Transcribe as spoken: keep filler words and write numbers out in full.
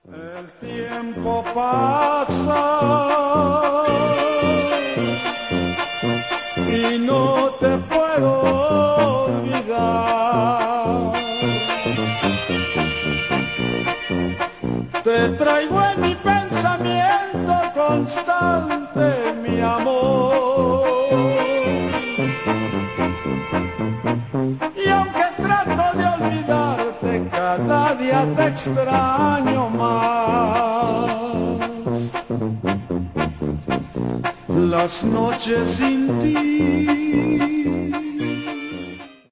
El tiempo pasa y no te puedo olvidar. Te traigo en mi pensamiento constante, mi amor. Y aunque trato de olvidarte, cada día te extraño más. Las noches sin ti